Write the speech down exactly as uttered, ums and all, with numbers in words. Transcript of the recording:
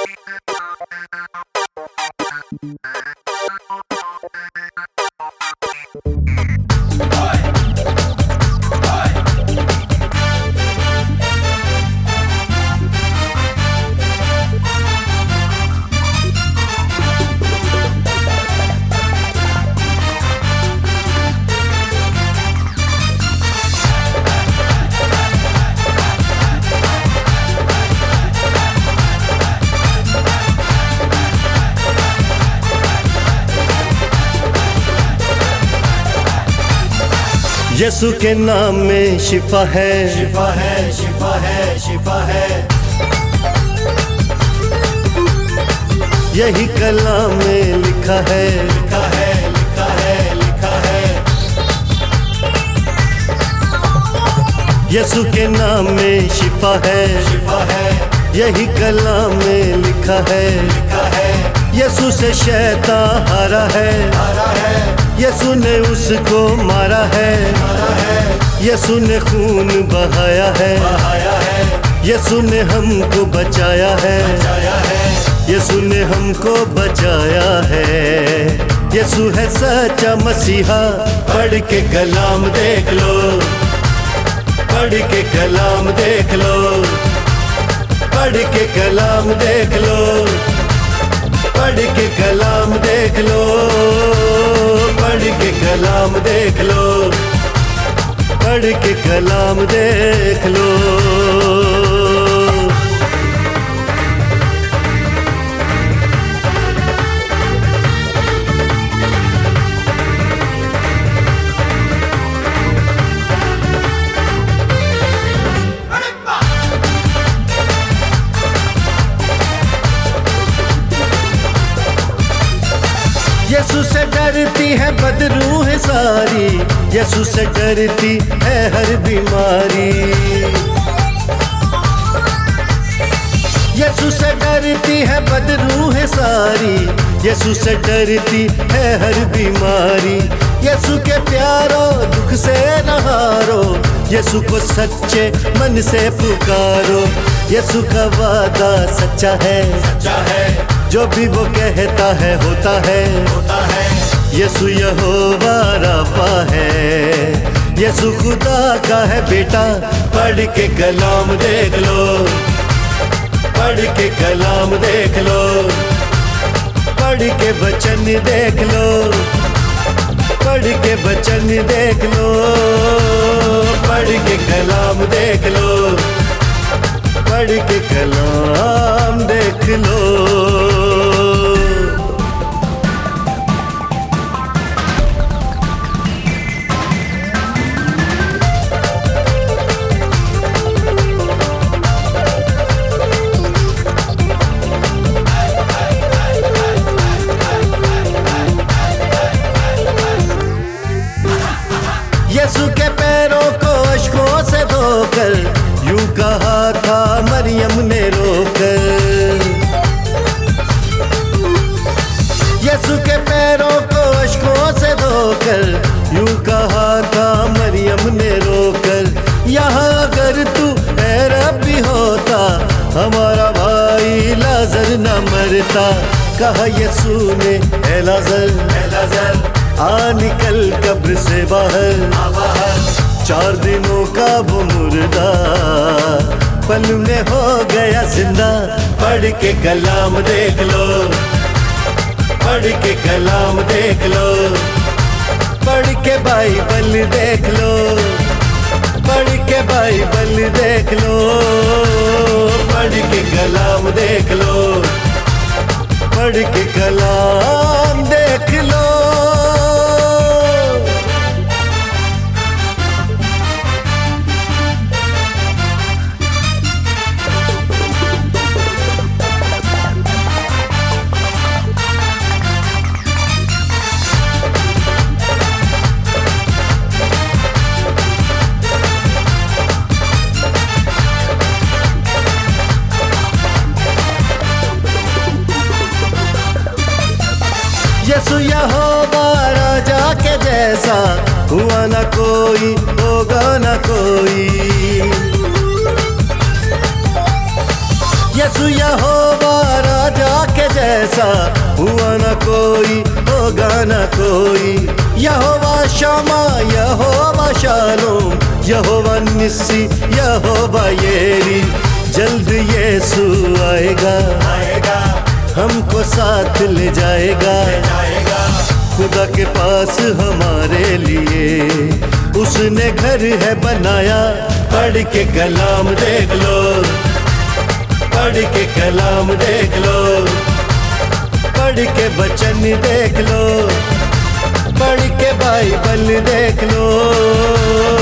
यीशु के नाम में शिफा है, शिफा है, शिफा है, शिफा है। यही कलाम में लिखा है, लिखा है, लिखा है, लिखा है। यीशु के नाम में शिफा है, शिफा है। यही कलाम में लिखा है, लिखा है। यीशु से शैतान हारा है, हारा है। यीशु ने उसको मारा है, मारा है। यीशु ने खून बहाया है, बहाया है। यीशु ने हमको बचाया है, बचाया है। यीशु ने हमको बचाया है। यीशु है सच्चा मसीहा, पढ़ के कलाम देख लो, पढ़ के कलाम देख लो, पढ़ के कलाम देख लो, पढ़ के कलाम देख लो, पढ़ के कलाम देख लो, पढ़ के कलाम देख लो। यीशु से डरती है बदरूह सारी, यीशु से डरती है हर बीमारी, यीशु से डरती है बदरूह सारी, यीशु से डरती है हर बीमारी। यीशु के प्यारो दुख से न हारो, यीशु को सच्चे मन से पुकारो। यीशु का वादा सच्चा है, सच्चा है। जो भी वो कहता है होता है, होता है। यीशु यहोवा राफा है, यीशु खुदा का है बेटा। पढ़ के कलाम देख लो, पढ़ के कलाम देख लो, पढ़ के वचन देख लो, पढ़ के वचन देख लो, पढ़ के कलाम देख लो, पढ़ के कलाम देख लो। यीशु के पैरों को अश्कों से धोकर, यूं कहा था मरियम ने रोकर। यीशु के पैरों को अश्कों से धोकर, यूं कहा था मरियम ने रोकर। यहाँ अगर तू है रब्बी होता, हमारा भाई लाजर न मरता। कहा यीशु ने ए लाजर, ए लाजर आ निकल कब्र से बाहर, आ बाहर। चार दिनों का वो मुर्दा पल में हो गया जिंदा। पढ़ के कलाम देख लो, पढ़ के कलाम देख लो, पढ़ के बाइबल देख लो, पढ़ के बाइबल देख लो, पढ़ के कलाम देख लो, पढ़ के कलाम देख लो। यीशु यहोवा राजा के जैसा, हुआ न कोई होगा न कोई। यसु यहोवा राजा के जैसा हुआ न कोई, होगा न कोई। यहोवा शमा, यहोवा शालोम, यहोवा निस्सी, यहोवा येरी। जल्द यीशु आएगा, आएगा, हमको साथ ले जाएगा, ले जाएगा। खुदा के पास हमारे लिए उसने घर है बनाया। पढ़ के कलाम देख लो, पढ़ के कलाम देख लो, पढ़ के वचन देख लो, पढ़ के बाइबल देख लो।